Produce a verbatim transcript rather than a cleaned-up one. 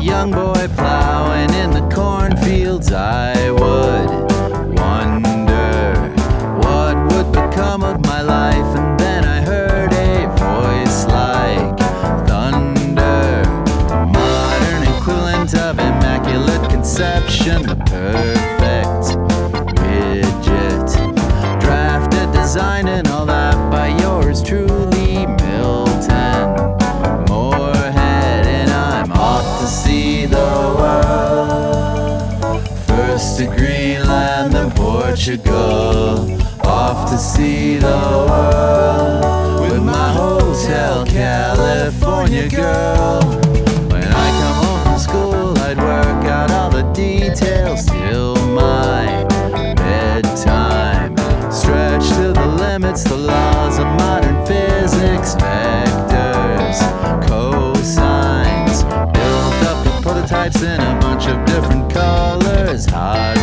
young boy plowing in the cornfields, I would wonder what would become of my life. And then I heard a voice like thunder, modern equivalent of Immaculate Conception, the perfect widget, drafted, designed, and all that by yours truly, Milton Moorhead. And I'm off to see the world, first to Greenland, then Portugal. Off to see the world with my Hotel California girl. When I come home from school, I'd work out all the details till my bedtime. Stretch to the limits, the laws of modern physics, vectors, cosines. Built up the prototypes in a bunch of different colors, hot